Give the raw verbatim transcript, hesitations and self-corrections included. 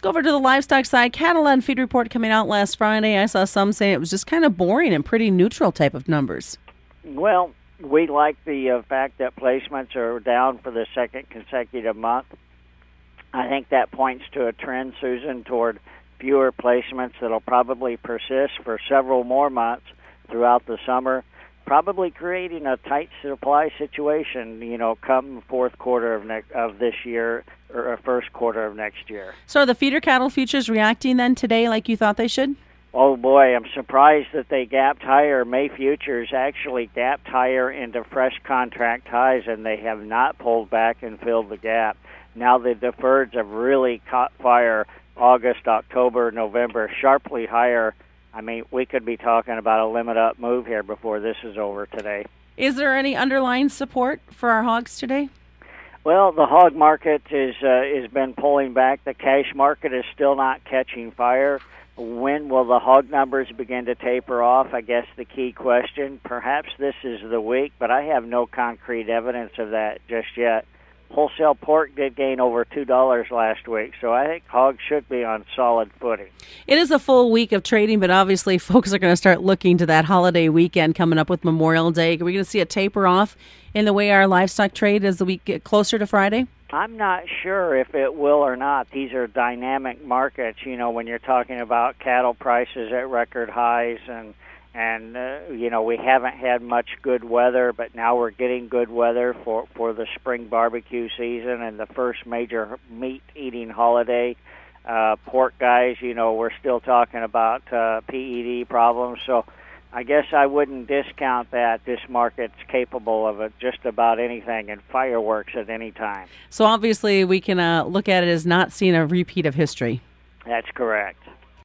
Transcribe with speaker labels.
Speaker 1: go over to the livestock side. Cattle on feed report coming out last Friday. I saw some say it was just kind of boring and pretty neutral type of numbers.
Speaker 2: Well, we like the uh, fact that placements are down for the second consecutive month. I think that points to a trend, Susan, toward fewer placements that'll probably persist for several more months throughout the summer, probably creating a tight supply situation, you know, come fourth quarter of ne- of this year or first quarter of next year.
Speaker 1: So are the feeder cattle futures reacting then today like you thought they should?
Speaker 2: Oh, boy, I'm surprised that they gapped higher. May futures actually gapped higher into fresh contract highs, and they have not pulled back and filled the gap. Now the deferreds have really caught fire August, October, November, sharply higher. I mean, we could be talking about a limit-up move here before this is over today.
Speaker 1: Is there any underlying support for our hogs today?
Speaker 2: Well, the hog market is uh, has been pulling back. The cash market is still not catching fire. When will the hog numbers begin to taper off? I guess the key question. Perhaps this is the week, but I have no concrete evidence of that just yet. Wholesale pork did gain over two dollars last week, so I think hogs should be on solid footing.
Speaker 1: It is a full week of trading, but obviously folks are going to start looking to that holiday weekend coming up with Memorial Day. Are we going to see a taper off in the way our livestock trade as the week get closer to Friday?
Speaker 2: I'm not sure if it will or not. These are dynamic markets, you know, when you're talking about cattle prices at record highs and And, uh, you know, we haven't had much good weather, but now we're getting good weather for, for the spring barbecue season and the first major meat-eating holiday. Uh, pork guys, you know, we're still talking about uh, P E D problems. So I guess I wouldn't discount that. This market's capable of it, just about anything, and fireworks at any time.
Speaker 1: So obviously we can uh, look at it as not seeing a repeat of history.
Speaker 2: That's correct.